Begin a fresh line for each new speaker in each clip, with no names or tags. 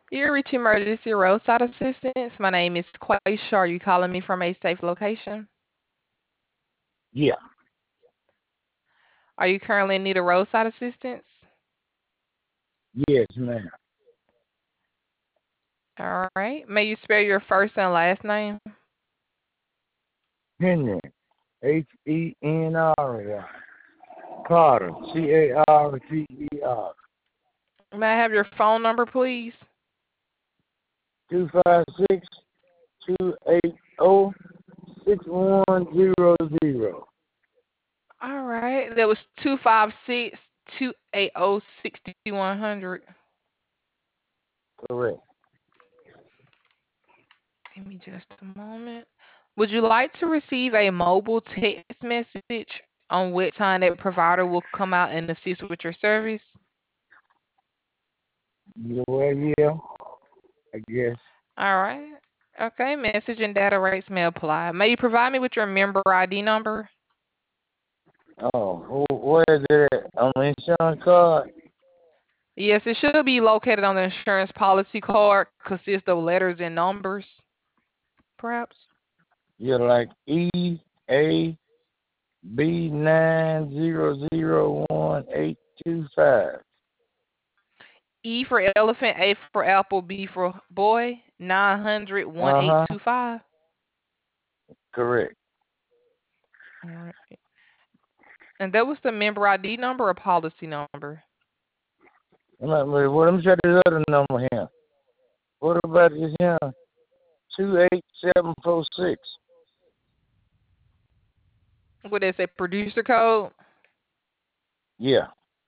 You reach emergency roadside assistance. My name is Quaisha. Are you calling me from a safe location?
Yeah.
Are you currently in need of roadside assistance?
Yes, ma'am.
All right. May you spell your first and last name?
Henry. Henry. Carter. Carter.
May I have your phone number, please?
256-280-6100.
All right. That was 256-280-6100.
Correct.
Give me just a moment. Would you like to receive a mobile text message on what time that provider will come out and assist with your service?
Well, yeah, I guess.
All right. Okay. Message and data rates may apply. May you provide me with your member ID number?
Oh, where is it at? On the insurance card?
Yes, it should be located on the insurance policy card, consists of letters and numbers, perhaps.
You're like EAB9001-825.
E for elephant, A for apple, B for boy, 900
Uh-huh.
1825.
Correct.
All right. And that was the member ID number or policy number?
Let me try this other number here. What about this here? 28746.
What is a producer code?
Yeah.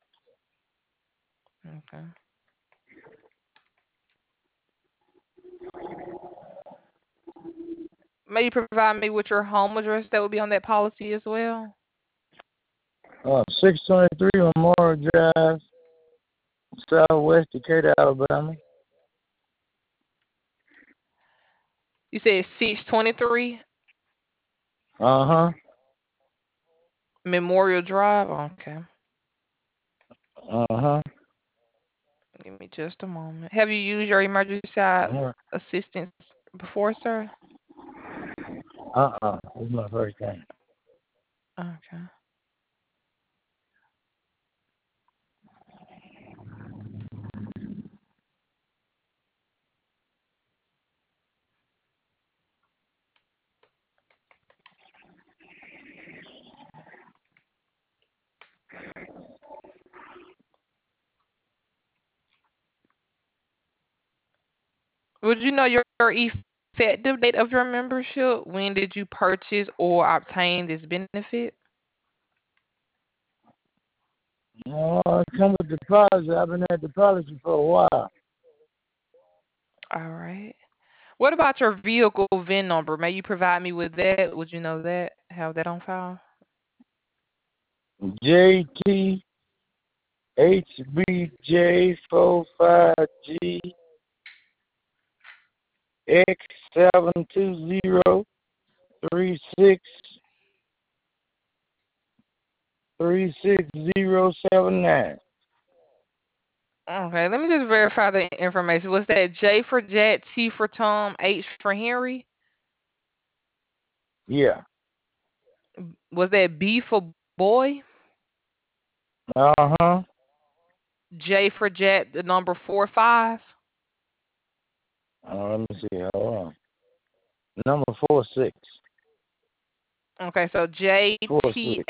Okay. May you provide me with your home address that will be on that policy as well?
623 Memorial Drive, Southwest Decatur, Alabama.
You said 623
Uh-huh.
Memorial Drive? Okay.
Uh-huh.
Give me just a moment. Have you used your emergency assistance before, sir?
This is my first time.
Okay. Would you know your effective date of your membership? When did you purchase or obtain this benefit?
It comes with the policy. I've been at the policy for a while.
All right. What about your vehicle VIN number? May you provide me with that? Would you know that? Have that on file?
JTHBJ45G X7203636
Okay, let me just verify the information. Was that J for Jet, T for Tom, H for Henry?
Yeah.
Was that B for boy?
Uh-huh.
J for Jet, the number 45?
Let me see. Hold on. Number 46.
Okay, so
46.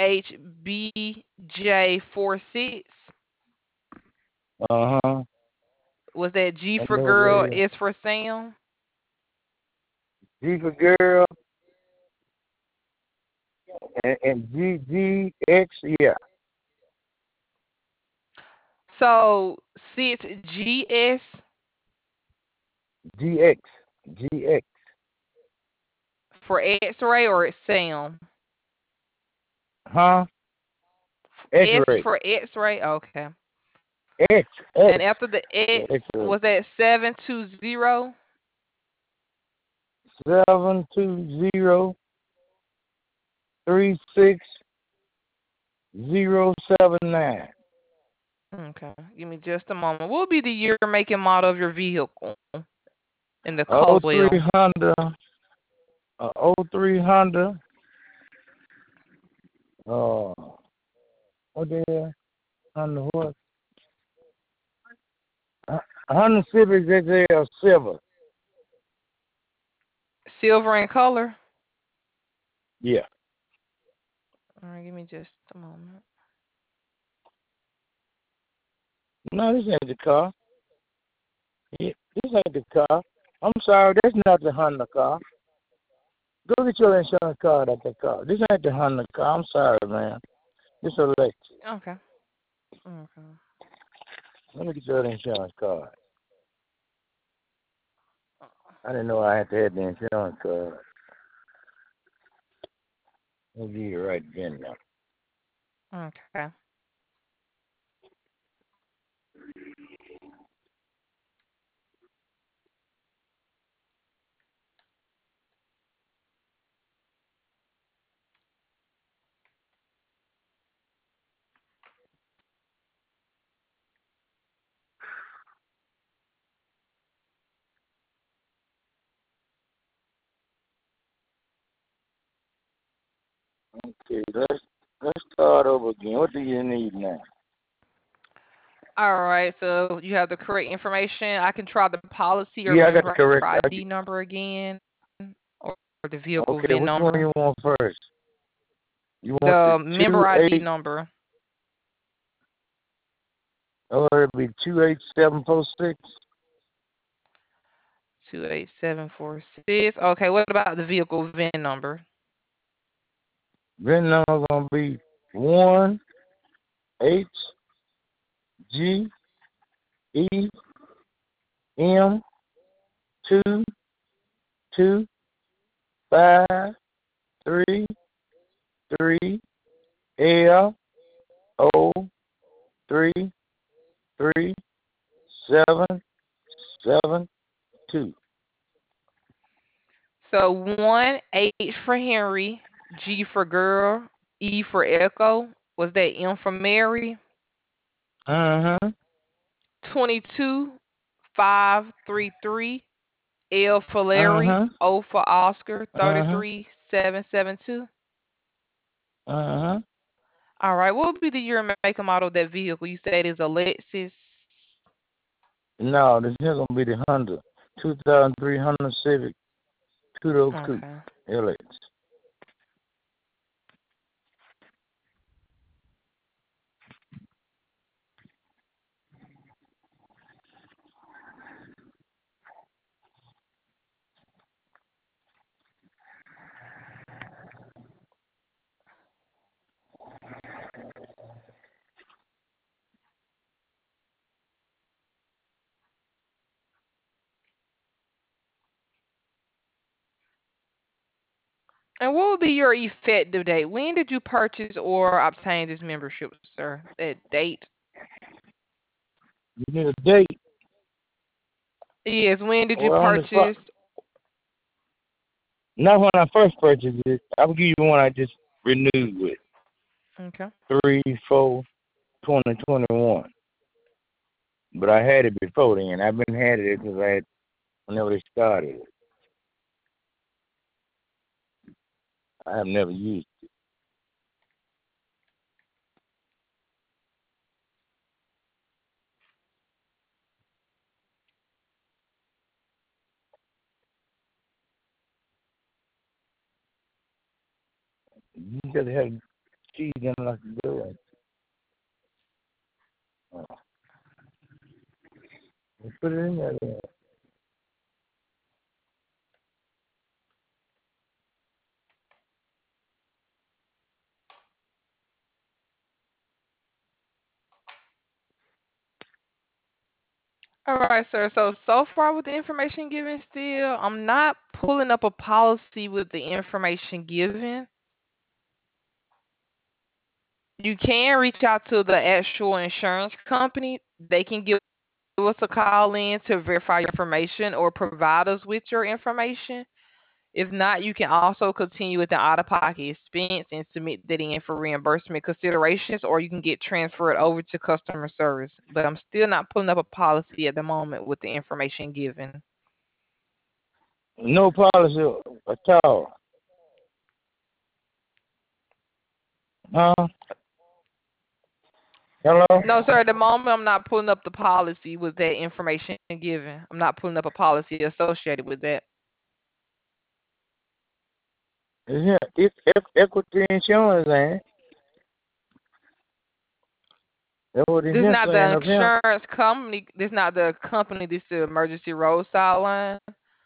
JTHBJ46.
Uh-huh.
Was that G
I
for
know what
girl,
that is.
S for Sam?
G for girl and GGX. Yeah.
So 6GS
GX. GX.
for X-ray or Sam?
Huh?
S
X-ray.
for X-ray. Okay.
X.
And
X.
after the
Yeah,
X,
X-ray.
was that 720?
720366079.
Okay, give me just a moment. What will be the year, make, and model of your vehicle in the
Oh
color
three
wheel?
Honda, oh 03 Honda. Uh, what the hell? Honda what? Honda Civic XL Silver.
Silver in color?
Yeah.
All right, give me just a moment.
No, this ain't the car. Yeah, this ain't the car. I'm sorry, that's not the Honda car. Go get your insurance card at the car. This ain't the Honda car. I'm sorry, man. This a Lexus.
Okay. Okay.
Let me get your insurance card. I didn't know I had to have the insurance card. I'll give you right then now.
Okay.
Okay, let's start over again. What do you need now?
All right, so you have the correct information. I can try the policy or
Yeah, I got the
member
correct.
ID number again, or the vehicle
Okay,
VIN
which one
number.
you want first? You want the
The member
two
ID
eight?
number.
Oh, it'll be 28746.
28746. Okay, what about the vehicle VIN number?
VIN number gonna be 1HG1E223LO33772.
So 1H for Henry, G for girl, E for echo. Was that M for Mary?
Uh-huh.
22533. L for Larry,
Uh-huh.
O for Oscar,
Uh-huh.
33772.
Uh-huh.
All right, what would be the year, make, and model of that vehicle? You said it's a Lexus.
No, this here gonna be the Honda 2300 Civic 202
Okay.
LX.
And what would be your effective date? When did you purchase or obtain this membership, sir? That date?
You need a date.
Yes, when did you
Well, on the spot.
purchase?
Not when I first purchased it. I'll give you one I just renewed with.
Okay.
3/4/2021. But I had it before then. I've been had it because I had whenever they started it. I have never used it. You gotta have keys in like the door. Oh, let's put it in there then.
All right, sir. So far with the information given still, I'm not pulling up a policy with the information given. You can reach out to the actual insurance company. They can give us a call in to verify your information or provide us with your information. If not, you can also continue with the out-of-pocket expense and submit that in for reimbursement considerations, or you can get transferred over to customer service. But I'm still not pulling up a policy at the moment with the information given.
No policy at all. Hello?
No, sir. At the moment, I'm not pulling up the policy with that information given. I'm not pulling up a policy associated with that.
Yeah, if equity insurance ain't. Equity
This is
insurance
not the
ain't up here.
insurance company. This is not the company. This is the emergency roadside line.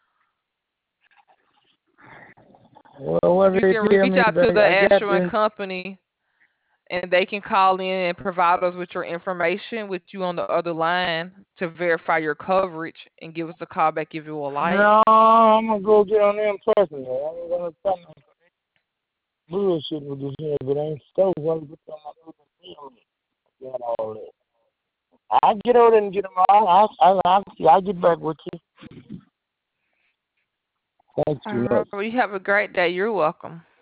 Well, what
You
they
can
tell
reach
me,
out to
baby,
the
I got
assuring
this.
company, and they can call in and provide us with your information with you on the other line to verify your coverage and give us a call back if you would like.
No, I'm gonna go get on them personally. I ain't gonna tell them bullshit with this here, but ain't so well to put on my got all that. I'll get over there and get them all. I'll get back with you. Thanks
All
too
right.
much.
Well, you have a great day. You're welcome.